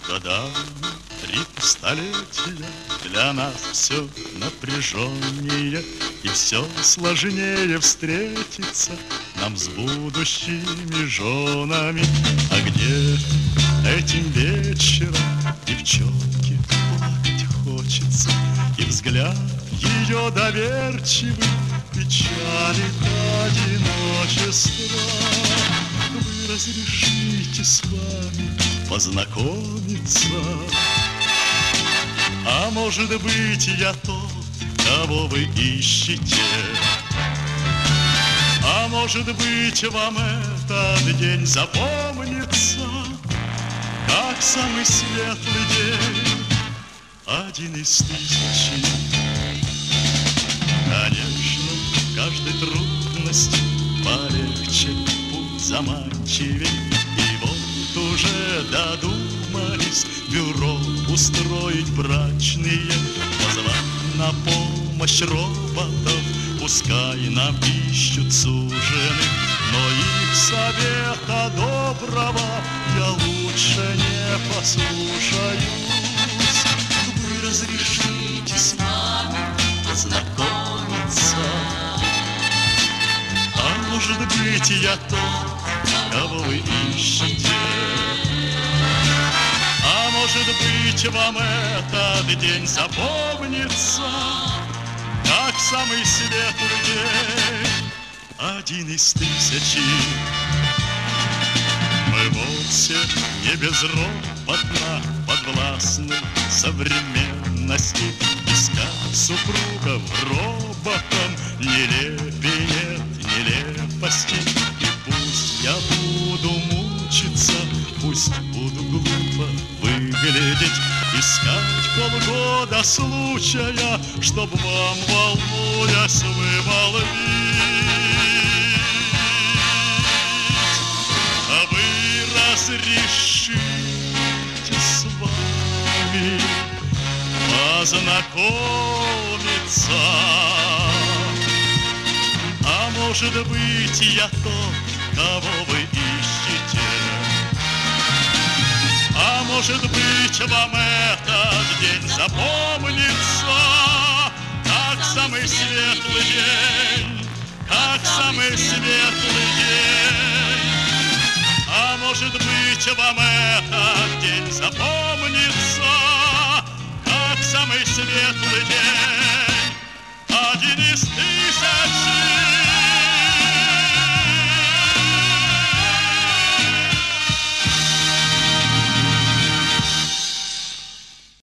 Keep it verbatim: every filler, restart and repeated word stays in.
Годами три столетия, для нас все напряженнее, и все сложнее встретиться нам с будущими женами. А где этим вечером девчонке плакать хочется, и взгляд ее доверчивый печалит одиночество. Вы разрешите с вами познакомиться? А может быть, я тот, кого вы ищете? А может быть, вам этот день запомнится, как самый светлый день, один из тысячи. Конечно, в каждой трудности полегче, путь заманчивей. И вот уже додумались бюро устроить брачные, позвать на помощь роботов, пускай нам ищут суженых. Но их совета доброго я лучше не послушаюсь. Вы разрешите с нами познакомиться? А может быть, я тот, кого вы ищете? А может быть, вам этот день запомнится, как самый светлый день, один из тысячи. Мы вовсе не безропотно подвластны современности. Искать супругов роботом нелепей нет нелепости. И пусть я буду мучиться, пусть буду глупо выглядеть, искать полгода случая, чтоб вам, волнуясь, вымолвить. А вы разрешите с вами познакомиться? А может быть, я тот, кого вы ищете? А может быть, вам этот день запомнится, как самый светлый день, как самый светлый день. А может быть, вам этот день запомнится,